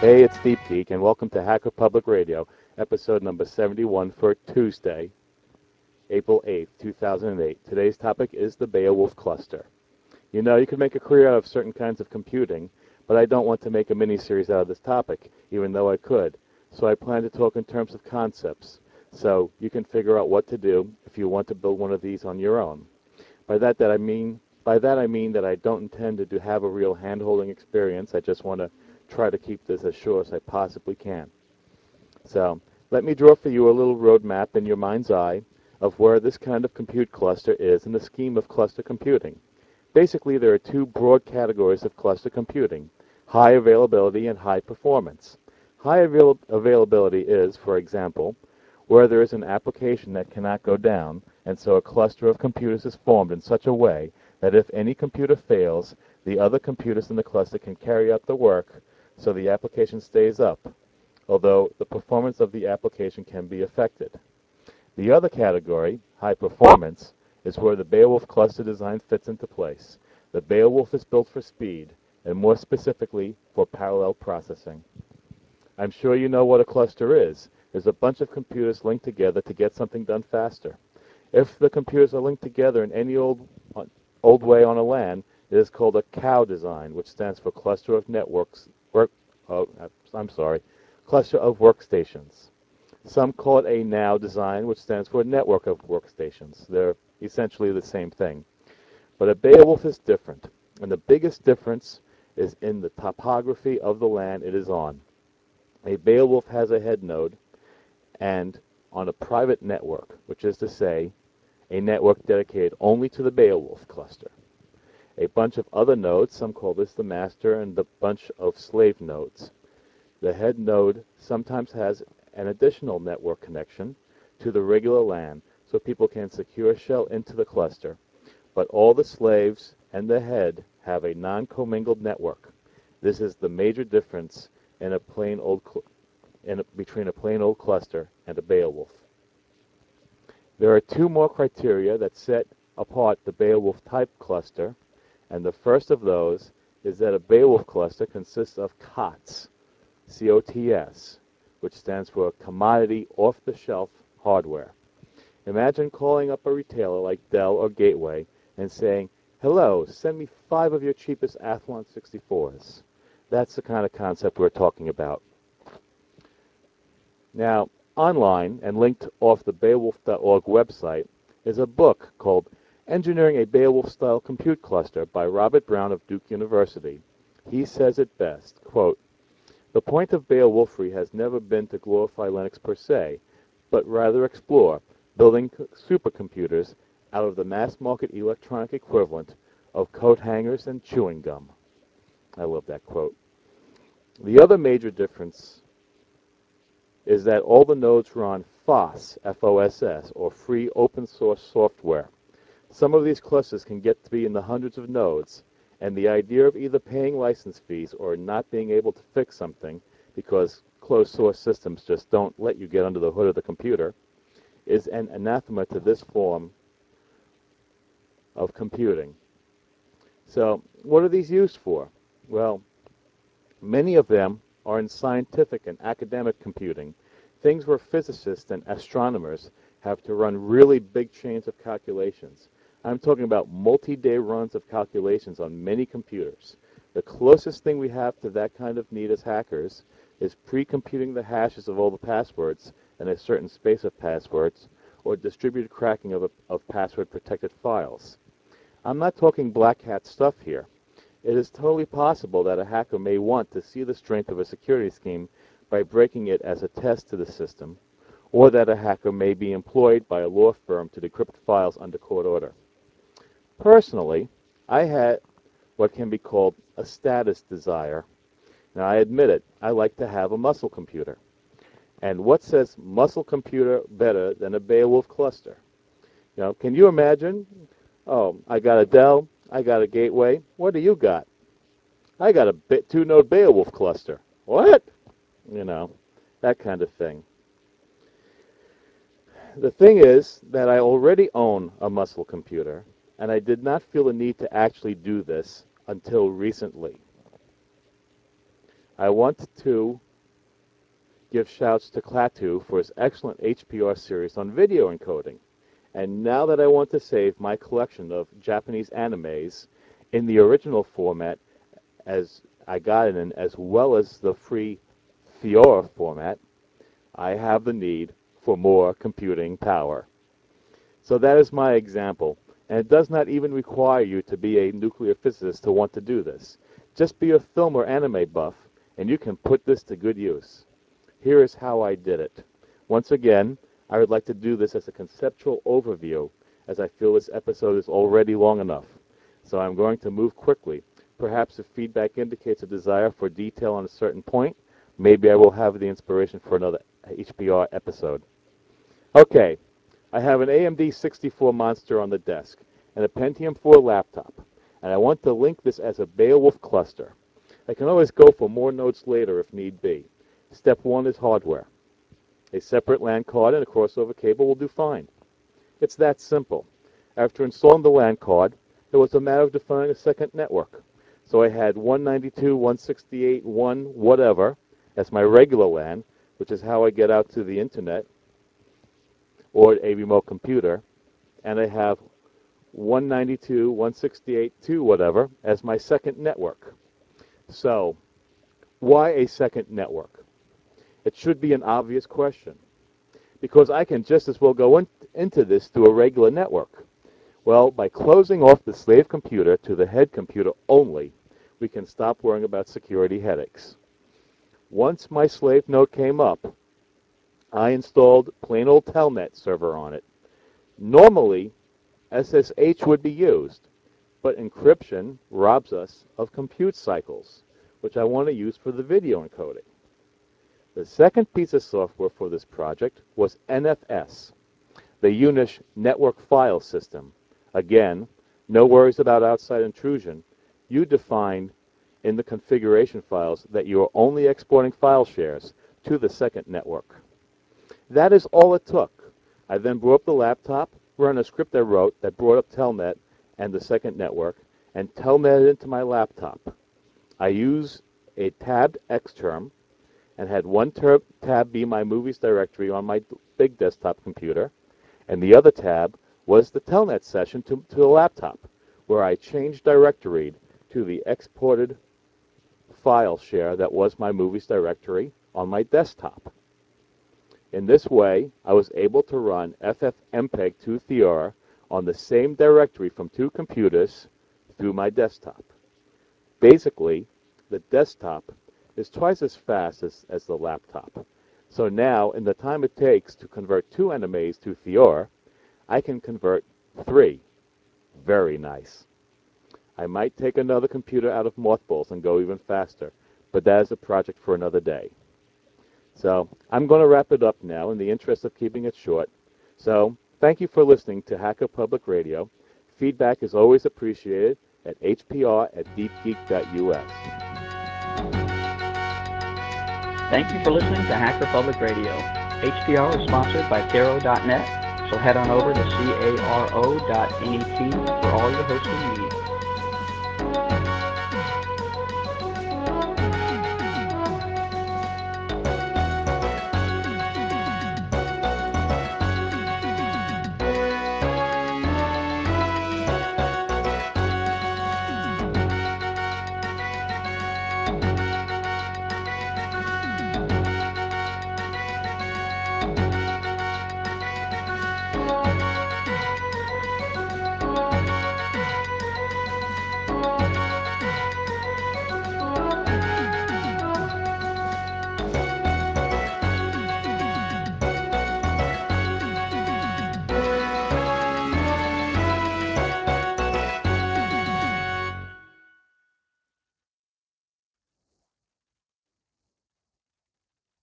Hey, it's Deep Geek, and welcome to Hacker Public Radio, episode number 71 for Tuesday, April 8th, 2008. Today's topic is the Beowulf cluster. You know, you can make a career out of certain kinds of computing, but I don't want to make a mini-series out of this topic, even though I could. So I plan to talk in terms of concepts, so you can figure out what to do if you want to build one of these on your own. By that I mean that I don't intend to have a real hand-holding experience. I just want to try to keep this as short as I possibly can. So let me draw for you a little roadmap in your mind's eye of where this kind of compute cluster is in the scheme of cluster computing. Basically, there are two broad categories of cluster computing: high availability and high performance. High availability is, for example, where there is an application that cannot go down, and so a cluster of computers is formed in such a way that if any computer fails, the other computers in the cluster can carry out the work, so the application stays up, although the performance of the application can be affected. The other category, high performance, is where the Beowulf cluster design fits into place. The Beowulf is built for speed, and more specifically, for parallel processing. I'm sure you know what a cluster is. There's a bunch of computers linked together to get something done faster. If the computers are linked together in any old way on a LAN, it is called a COW design, which stands for Cluster of Networks. Cluster of Workstations. Some call it a NOW design, which stands for Network of Workstations. They're essentially the same thing. But a Beowulf is different, and the biggest difference is in the topography of the LAN it is on. A Beowulf has a head node, and on a private network, which is to say, a network dedicated only to the Beowulf cluster. A bunch of other nodes, some call this the master, and a bunch of slave nodes. The head node sometimes has an additional network connection to the regular LAN, so people can secure shell into the cluster. But all the slaves and the head have a non-commingled network. This is the major difference in between a plain old cluster and a Beowulf. There are two more criteria that set apart the Beowulf type cluster, and the first of those is that a Beowulf cluster consists of COTS, C-O-T-S, which stands for Commodity Off-the-Shelf Hardware. Imagine calling up a retailer like Dell or Gateway and saying, "Hello, send me 5 of your cheapest Athlon 64s." That's the kind of concept we're talking about. Now, online and linked off the Beowulf.org website is a book called Engineering a Beowulf-Style Compute Cluster by Robert Brown of Duke University. He says it best, quote, "The point of Beowulfry has never been to glorify Linux per se, but rather explore building supercomputers out of the mass-market electronic equivalent of coat hangers and chewing gum." I love that quote. The other major difference is that all the nodes run FOSS, F-O-S-S, or free open source software. Some of these clusters can get to be in the hundreds of nodes, and the idea of either paying license fees or not being able to fix something because closed source systems just don't let you get under the hood of the computer is an anathema to this form of computing. So what are these used for? Well, many of them are in scientific and academic computing, things where physicists and astronomers have to run really big chains of calculations. I'm talking about multi-day runs of calculations on many computers. The closest thing we have to that kind of need as hackers is pre-computing the hashes of all the passwords in a certain space of passwords, or distributed cracking of password-protected files. I'm not talking black hat stuff here. It is totally possible that a hacker may want to see the strength of a security scheme by breaking it as a test to the system, or that a hacker may be employed by a law firm to decrypt files under court order. Personally, I had what can be called a status desire. Now, I admit it, I like to have a muscle computer. And what says muscle computer better than a Beowulf cluster? You know, can you imagine? Oh, I got a Dell, I got a Gateway. What do you got? I got a 2-node Beowulf cluster. What? You know, that kind of thing. The thing is that I already own a muscle computer, and I did not feel the need to actually do this until recently. I want to give shouts to Klaatu for his excellent HPR series on video encoding. And now that I want to save my collection of Japanese animes in the original format as I got it in, as well as the free Fiora format, I have the need for more computing power. So that is my example. And it does not even require you to be a nuclear physicist to want to do this. Just be a film or anime buff, and you can put this to good use. Here is how I did it. Once again, I would like to do this as a conceptual overview, as I feel this episode is already long enough. So I'm going to move quickly. Perhaps if feedback indicates a desire for detail on a certain point, maybe I will have the inspiration for another HPR episode. Okay, I have an AMD 64 Monster on the desk and a Pentium 4 laptop, and I want to link this as a Beowulf cluster. I can always go for more nodes later if need be. Step 1 is hardware. A separate LAN card and a crossover cable will do fine. It's that simple. After installing the LAN card, it was a matter of defining a second network. So I had 192, 168, 1 whatever as my regular LAN, which is how I get out to the internet or a remote computer, and I have 192, 168, 2 whatever as my second network. So why a second network? It should be an obvious question, because I can just as well go into this through a regular network. Well, by closing off the slave computer to the head computer only, we can stop worrying about security headaches. Once my slave node came up, I installed plain old Telnet server on it. Normally, SSH would be used, but encryption robs us of compute cycles, which I want to use for the video encoding. The second piece of software for this project was NFS, the UNISH Network File System. Again, no worries about outside intrusion. You define in the configuration files that you are only exporting file shares to the second network. That is all it took. I then brought up the laptop, ran a script I wrote that brought up Telnet and the second network, and Telnet into my laptop. I use a tabbed Xterm and had one tab be my movies directory on my big desktop computer, and the other tab was the Telnet session to the laptop, where I changed directory to the exported file share that was my movies directory on my desktop. In this way, I was able to run FFmpeg-2 Theora on the same directory from two computers through my desktop. Basically, the desktop is twice as fast as the laptop. So now, in the time it takes to convert 2 animes to Theora, I can convert 3. Very nice. I might take another computer out of mothballs and go even faster, but that is a project for another day. So I'm going to wrap it up now in the interest of keeping it short. So thank you for listening to Hacker Public Radio. Feedback is always appreciated at hpr@deepgeek.us. Thank you for listening to Hacker Public Radio. HPR is sponsored by Caro.net, so head on over to caro.net for all your hosting needs.